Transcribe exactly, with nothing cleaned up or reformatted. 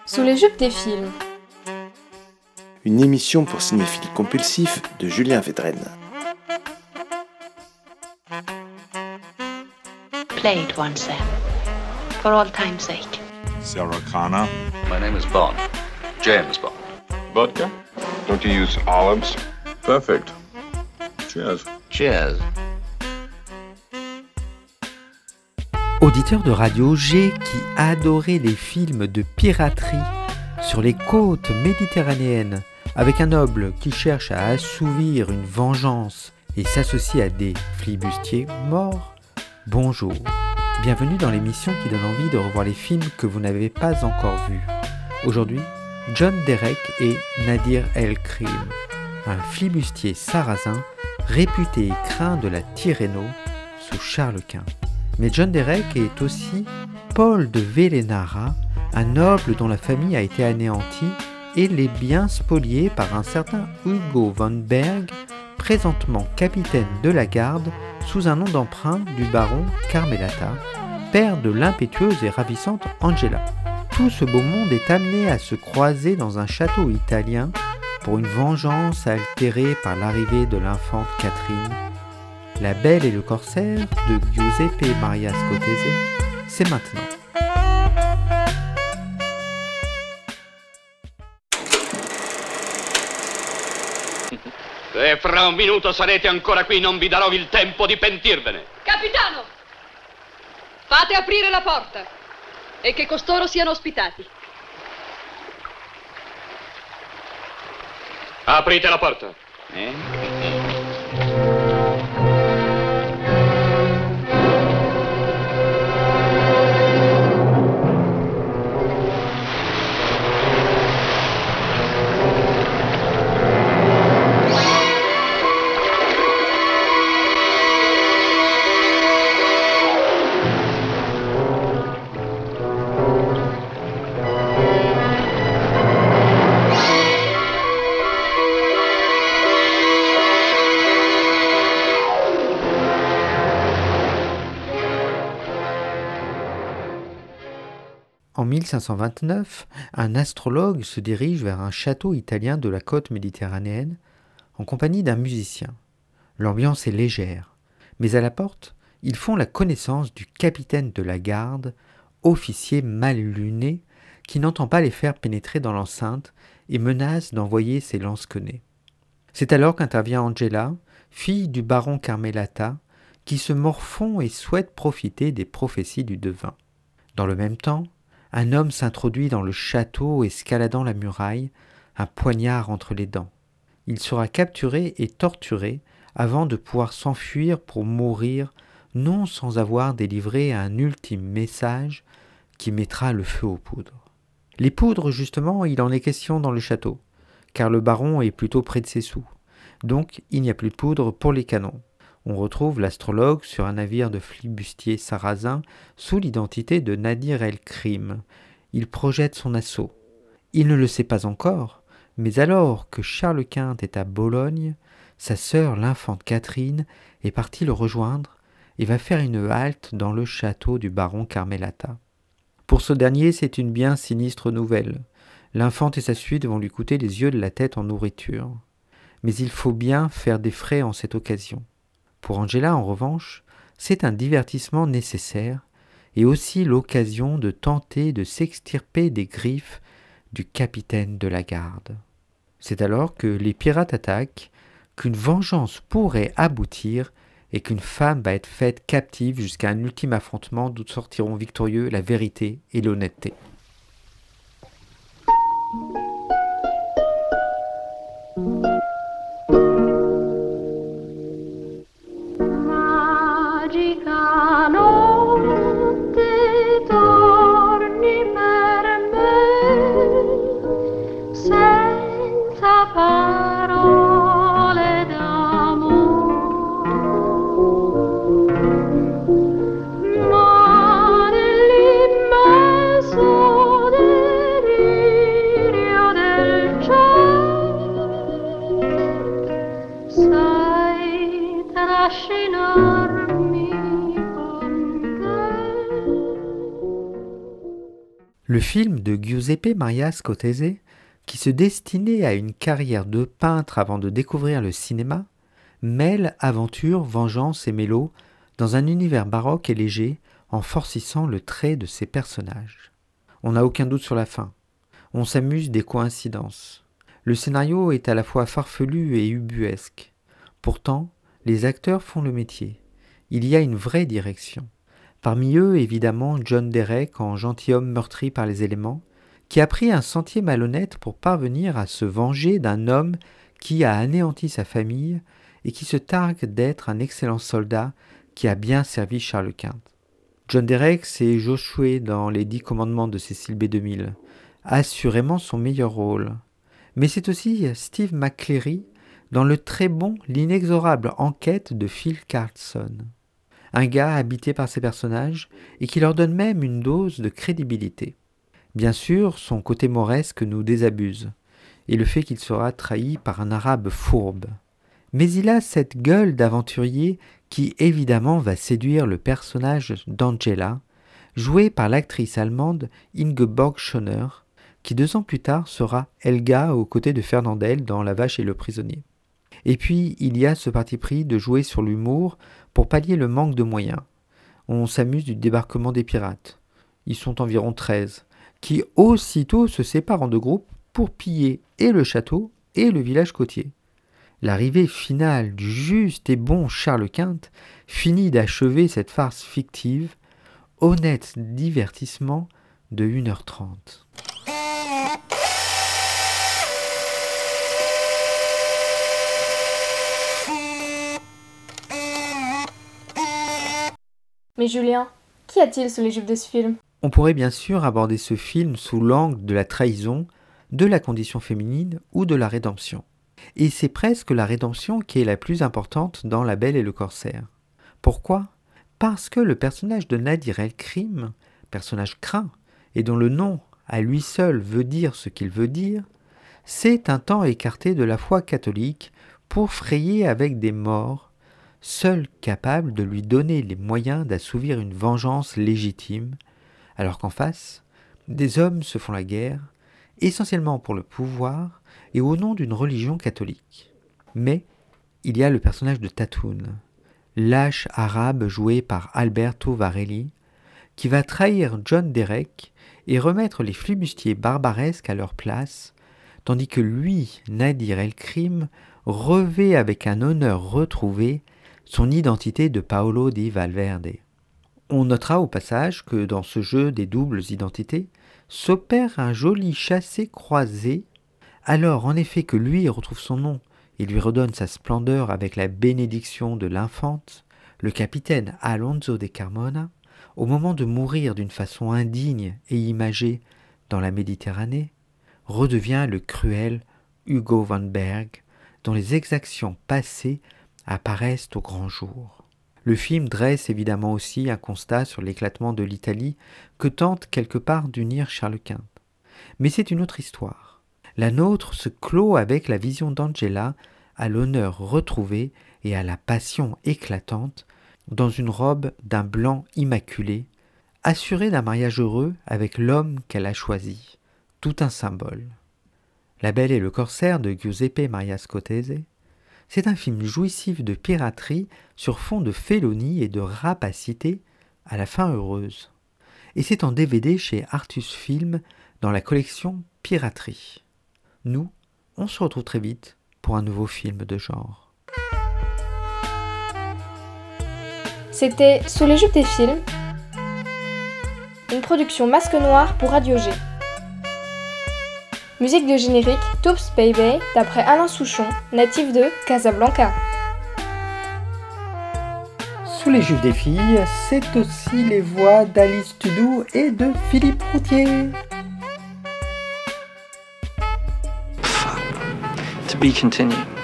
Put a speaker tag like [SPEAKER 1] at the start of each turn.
[SPEAKER 1] Sous les jupes des films.
[SPEAKER 2] Une émission pour cinéphiles compulsifs de Julien Védrenne.
[SPEAKER 3] Play it once then, for all time's sake.
[SPEAKER 4] Sarah Connor.
[SPEAKER 5] My name is Bond. James Bond.
[SPEAKER 4] Vodka?
[SPEAKER 6] Don't you use olives?
[SPEAKER 4] Perfect. Cheers.
[SPEAKER 5] Cheers.
[SPEAKER 7] Auditeur de Radio G qui adorait les films de piraterie sur les côtes méditerranéennes avec un noble qui cherche à assouvir une vengeance et s'associe à des flibustiers morts, bonjour. Bienvenue dans l'émission qui donne envie de revoir les films que vous n'avez pas encore vus. Aujourd'hui, John Derek et Nadir El-Krim, un flibustier sarrasin réputé et craint de la Tyréno sous Charles Quint. Mais John Derek est aussi Paul de Vellenara, un noble dont la famille a été anéantie et les biens spoliés par un certain Hugo von Berg, présentement capitaine de la garde sous un nom d'emprunt du baron Carmelata, père de l'impétueuse et ravissante Angela. Tout ce beau monde est amené à se croiser dans un château italien pour une vengeance altérée par l'arrivée de l'infante Catherine. La Belle et le Corsaire de Giuseppe Maria Scotese, c'est maintenant.
[SPEAKER 8] Se fra un minuto sarete ancora qui, non vi darò il tempo di pentirvene.
[SPEAKER 9] Capitano! Fate aprire la porta e che costoro siano ospitati.
[SPEAKER 8] Aprite la porta.
[SPEAKER 5] Eh?
[SPEAKER 7] En mille cinq cent vingt-neuf, un astrologue se dirige vers un château italien de la côte méditerranéenne en compagnie d'un musicien. L'ambiance est légère, mais à la porte, ils font la connaissance du capitaine de la garde, officier mal luné, qui n'entend pas les faire pénétrer dans l'enceinte et menace d'envoyer ses lance-quenets. C'est alors qu'intervient Angela, fille du baron Carmelata, qui se morfond et souhaite profiter des prophéties du devin. Dans le même temps, un homme s'introduit dans le château escaladant la muraille, un poignard entre les dents. Il sera capturé et torturé avant de pouvoir s'enfuir pour mourir, non sans avoir délivré un ultime message qui mettra le feu aux poudres. Les poudres, justement, il en est question dans le château, car le baron est plutôt près de ses sous. Donc, il n'y a plus de poudre pour les canons. On retrouve l'astrologue sur un navire de flibustiers sarrasins sous l'identité de Nadir El-Krim. Il projette son assaut. Il ne le sait pas encore, mais alors que Charles Quint est à Bologne, sa sœur, l'infante Catherine, est partie le rejoindre et va faire une halte dans le château du baron Carmelata. Pour ce dernier, c'est une bien sinistre nouvelle. L'infante et sa suite vont lui coûter les yeux de la tête en nourriture. Mais il faut bien faire des frais en cette occasion. Pour Angela, en revanche, c'est un divertissement nécessaire et aussi l'occasion de tenter de s'extirper des griffes du capitaine de la garde. C'est alors que les pirates attaquent, qu'une vengeance pourrait aboutir et qu'une femme va être faite captive jusqu'à un ultime affrontement d'où sortiront victorieux la vérité et l'honnêteté.
[SPEAKER 10] Delirio
[SPEAKER 7] Le film de Giuseppe Maria Scotese, qui se destinait à une carrière de peintre avant de découvrir le cinéma, mêle aventure, vengeance et mélo dans un univers baroque et léger en forcissant le trait de ses personnages. On n'a aucun doute sur la fin. On s'amuse des coïncidences. Le scénario est à la fois farfelu et ubuesque. Pourtant, les acteurs font le métier. Il y a une vraie direction. Parmi eux, évidemment, John Derek en gentilhomme meurtri par les éléments, qui a pris un sentier malhonnête pour parvenir à se venger d'un homme qui a anéanti sa famille et qui se targue d'être un excellent soldat qui a bien servi Charles Quint. John Derek, c'est Josué dans Les Dix Commandements de Cécile B deux mille, assurément son meilleur rôle. Mais c'est aussi Steve McCleary dans le très bon L'inexorable enquête de Phil Carlson. Un gars habité par ses personnages et qui leur donne même une dose de crédibilité. Bien sûr, son côté mauresque nous désabuse, et le fait qu'il sera trahi par un arabe fourbe. Mais il a cette gueule d'aventurier qui évidemment va séduire le personnage d'Angela, joué par l'actrice allemande Ingeborg Schöner, qui deux ans plus tard sera Helga aux côtés de Fernandel dans La Vache et le Prisonnier. Et puis, il y a ce parti pris de jouer sur l'humour pour pallier le manque de moyens. On s'amuse du débarquement des pirates. Ils sont environ treize, qui aussitôt se séparent en deux groupes pour piller et le château et le village côtier. L'arrivée finale du juste et bon Charles Quint finit d'achever cette farce fictive, honnête divertissement de une heure trente.
[SPEAKER 1] Mais Julien, qu'y a-t-il sous les jupes de ce film ?
[SPEAKER 7] On pourrait bien sûr aborder ce film sous l'angle de la trahison, de la condition féminine ou de la rédemption. Et c'est presque la rédemption qui est la plus importante dans La Belle et le Corsaire. Pourquoi ? Parce que le personnage de Nadir El-Krim, personnage craint, et dont le nom à lui seul veut dire ce qu'il veut dire, s'est un temps écarté de la foi catholique pour frayer avec des morts, seul capable de lui donner les moyens d'assouvir une vengeance légitime, alors qu'en face, des hommes se font la guerre, essentiellement pour le pouvoir et au nom d'une religion catholique. Mais il y a le personnage de Tatoun, lâche arabe joué par Alberto Varelli, qui va trahir John Derek et remettre les flibustiers barbaresques à leur place, tandis que lui, Nadir El-Krim, revêt avec un honneur retrouvé son identité de Paolo di Valverde. On notera au passage que dans ce jeu des doubles identités s'opère un joli chassé-croisé, alors en effet que lui retrouve son nom et lui redonne sa splendeur avec la bénédiction de l'infante, le capitaine Alonso de Carmona, au moment de mourir d'une façon indigne et imagée dans la Méditerranée, redevient le cruel Hugo van Berg, dont les exactions passées apparaissent au grand jour. Le film dresse évidemment aussi un constat sur l'éclatement de l'Italie que tente quelque part d'unir Charles Quint. Mais c'est une autre histoire. La nôtre se clôt avec la vision d'Angela à l'honneur retrouvé et à la passion éclatante dans une robe d'un blanc immaculé, assurée d'un mariage heureux avec l'homme qu'elle a choisi. Tout un symbole. La Belle et le Corsaire de Giuseppe Maria Scotese, c'est un film jouissif de piraterie sur fond de félonie et de rapacité à la fin heureuse. Et c'est en D V D chez Artus Film dans la collection Piraterie. Nous, on se retrouve très vite pour un nouveau film de genre.
[SPEAKER 1] C'était Sous les jupes des films, une production Masque Noir pour Radio G. Musique de générique Toops Baby d'après Alain Souchon, natif de Casablanca.
[SPEAKER 7] Sous les jupes des filles, c'est aussi les voix d'Alice Tudou et de Philippe Routier.
[SPEAKER 10] To be continued.